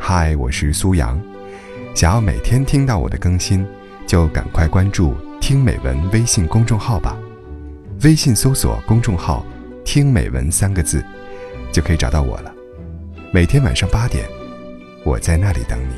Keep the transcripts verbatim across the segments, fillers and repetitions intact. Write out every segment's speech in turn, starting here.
嗨，我是苏阳。想要每天听到我的更新，就赶快关注听美文微信公众号吧。微信搜索公众号听美文三个字，就可以找到我了。每天晚上八点，我在那里等你。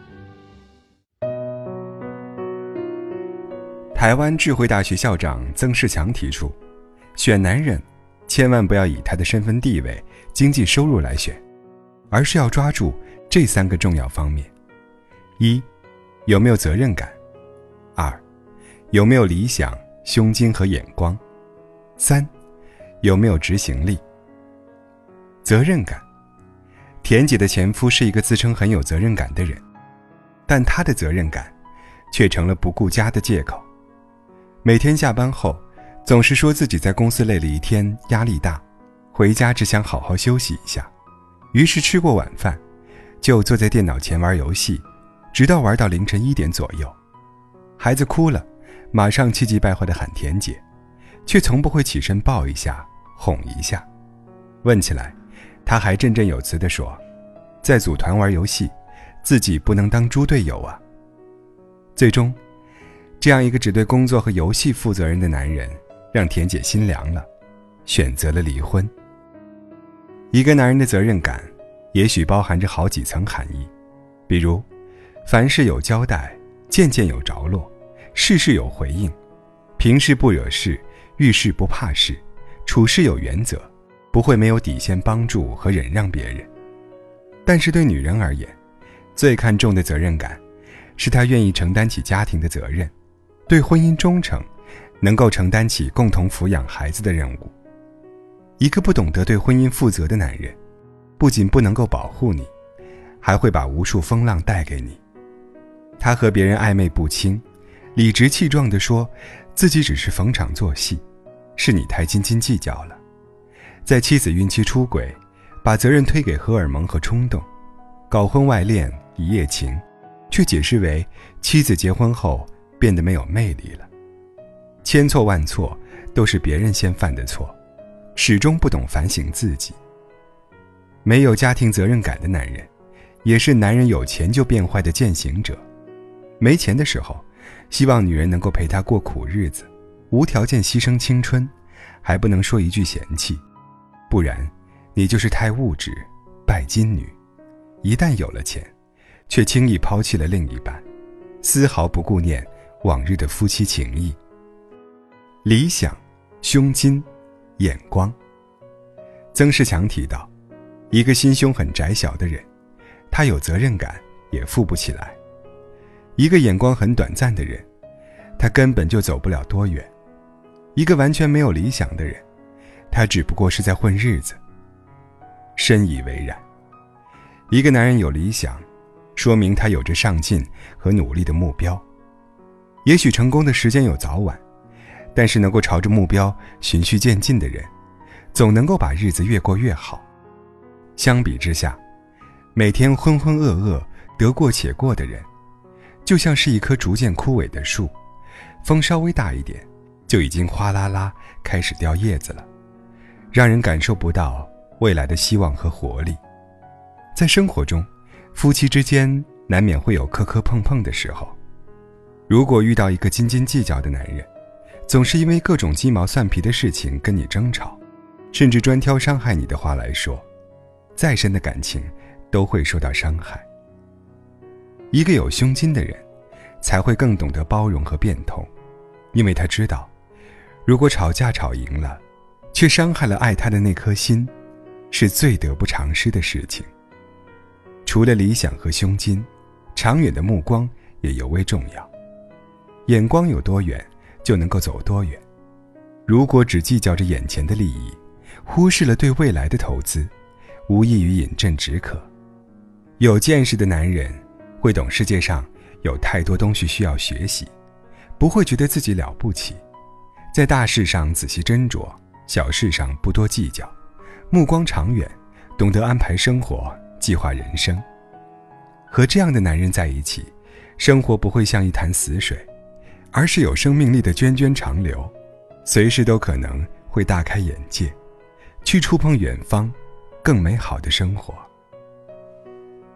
台湾智慧大学校长曾仕强提出，选男人千万不要以他的身份地位、经济收入来选，而是要抓住这三个重要方面：一、有没有责任感；二、有没有理想、胸襟和眼光；三、有没有执行力。责任感，田姐的前夫是一个自称很有责任感的人，但他的责任感却成了不顾家的借口。每天下班后总是说自己在公司累了一天，压力大，回家只想好好休息一下，于是吃过晚饭就坐在电脑前玩游戏，直到玩到凌晨一点左右。孩子哭了，马上气急败坏地喊田姐，却从不会起身抱一下哄一下。问起来，他还振振有词地说，在组团玩游戏，自己不能当猪队友啊。最终，这样一个只对工作和游戏负责任的男人，让田姐心凉了，选择了离婚。一个男人的责任感也许包含着好几层含义，比如凡事有交代，件件有着落，事事有回应，平事不惹事，遇事不怕事，处事有原则，不会没有底线帮助和忍让别人。但是对女人而言，最看重的责任感是她愿意承担起家庭的责任，对婚姻忠诚，能够承担起共同抚养孩子的任务。一个不懂得对婚姻负责的男人，不仅不能够保护你，还会把无数风浪带给你。他和别人暧昧不清，理直气壮地说自己只是逢场作戏，是你太斤斤计较了。在妻子孕期出轨，把责任推给荷尔蒙和冲动，搞婚外恋、一夜情，却解释为妻子结婚后变得没有魅力了。千错万错都是别人先犯的错，始终不懂反省自己。没有家庭责任感的男人，也是男人有钱就变坏的践行者。没钱的时候，希望女人能够陪他过苦日子，无条件牺牲青春，还不能说一句嫌弃，不然你就是太物质，拜金女。一旦有了钱，却轻易抛弃了另一半，丝毫不顾念往日的夫妻情谊。理想、胸襟、眼光。曾仕强提到，一个心胸很窄小的人，他有责任感也富不起来；一个眼光很短暂的人，他根本就走不了多远；一个完全没有理想的人，他只不过是在混日子。深以为然。一个男人有理想，说明他有着上进和努力的目标。也许成功的时间有早晚，但是能够朝着目标循序渐进的人，总能够把日子越过越好。相比之下，每天浑浑噩噩、得过且过的人，就像是一棵逐渐枯萎的树，风稍微大一点，就已经哗啦啦开始掉叶子了，让人感受不到未来的希望和活力。在生活中，夫妻之间难免会有磕磕碰碰的时候。如果遇到一个斤斤计较的男人，总是因为各种鸡毛蒜皮的事情跟你争吵，甚至专挑伤害你的话来说，再深的感情都会受到伤害。一个有胸襟的人，才会更懂得包容和变通，因为他知道，如果吵架吵赢了，却伤害了爱他的那颗心，是最得不偿失的事情。除了理想和胸襟，长远的目光也尤为重要。眼光有多远，就能够走多远。如果只计较着眼前的利益，忽视了对未来的投资，无异于饮鸩止渴。有见识的男人会懂世界上有太多东西需要学习，不会觉得自己了不起，在大事上仔细斟酌，小事上不多计较，目光长远，懂得安排生活，计划人生。和这样的男人在一起，生活不会像一潭死水，而是有生命力的涓涓长流，随时都可能会大开眼界，去触碰远方更美好的生活。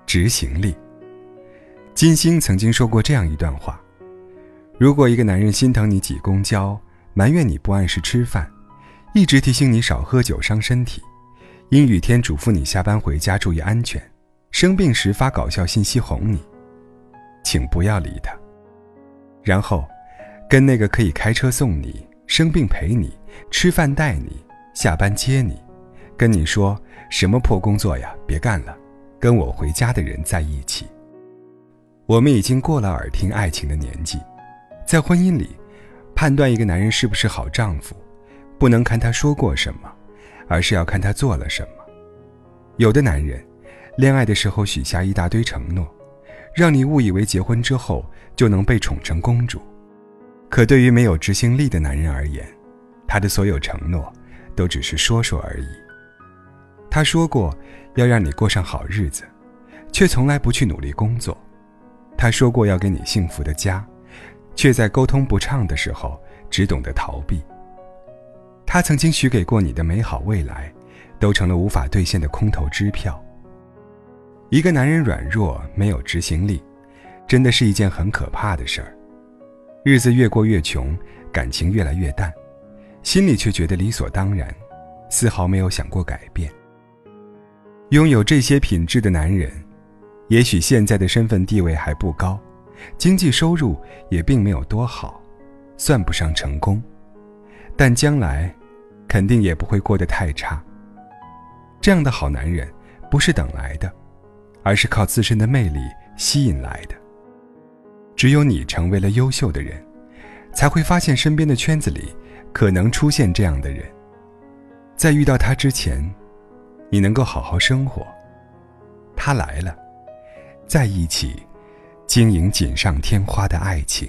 执行力。金星曾经说过这样一段话：如果一个男人心疼你挤公交，埋怨你不按时吃饭，一直提醒你少喝酒伤身体，阴雨天嘱咐你下班回家注意安全，生病时发搞笑信息哄你，请不要理他。然后跟那个可以开车送你，生病陪你，吃饭带你，下班接你，跟你说什么破工作呀，别干了，跟我回家的人在一起。我们已经过了耳听爱情的年纪，在婚姻里，判断一个男人是不是好丈夫，不能看他说过什么，而是要看他做了什么。有的男人，恋爱的时候许下一大堆承诺，让你误以为结婚之后就能被宠成公主。可对于没有执行力的男人而言，他的所有承诺都只是说说而已。他说过要让你过上好日子，却从来不去努力工作。他说过要给你幸福的家，却在沟通不畅的时候只懂得逃避。他曾经许给过你的美好未来，都成了无法兑现的空头支票。一个男人软弱，没有执行力，真的是一件很可怕的事儿。日子越过越穷，感情越来越淡，心里却觉得理所当然，丝毫没有想过改变。拥有这些品质的男人，也许现在的身份地位还不高，经济收入也并没有多好，算不上成功，但将来肯定也不会过得太差。这样的好男人不是等来的，而是靠自身的魅力吸引来的。只有你成为了优秀的人，才会发现身边的圈子里可能出现这样的人。在遇到他之前，你能够好好生活，他来了，在一起经营锦上添花的爱情。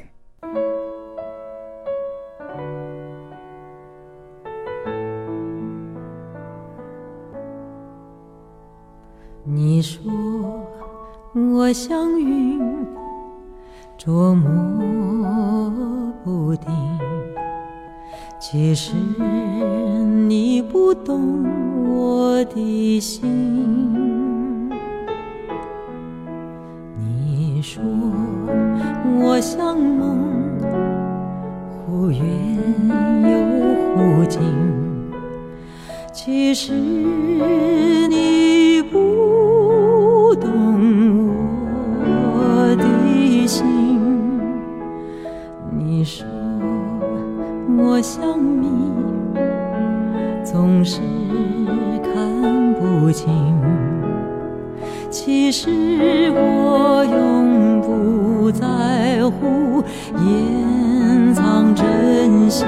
你说我像云，捉摸不定，其实你不懂我的心。你说我像梦，忽远又忽近，其实你不懂我的心。你说我像谜，总是看不清，其实我永不在乎掩藏真心，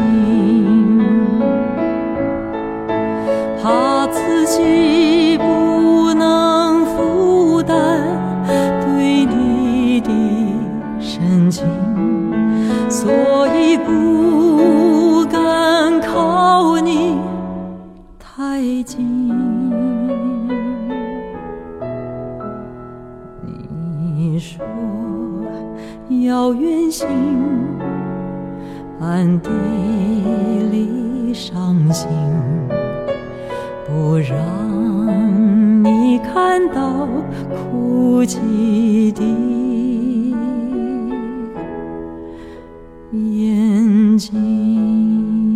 怕自己不能负担对你的深情，所以不敢靠你太近。你说要远行，暗地里伤心，不让你看到哭泣的眼睛。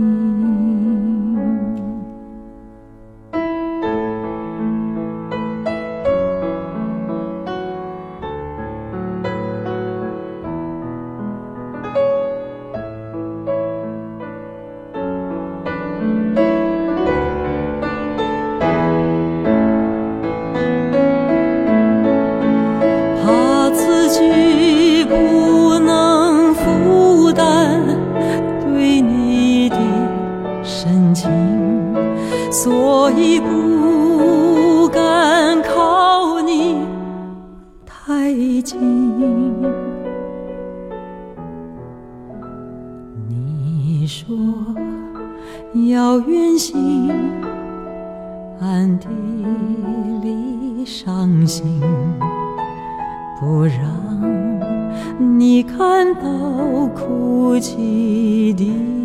所以不敢靠你太近。你说要远行，暗地里伤心，不让你看到哭泣的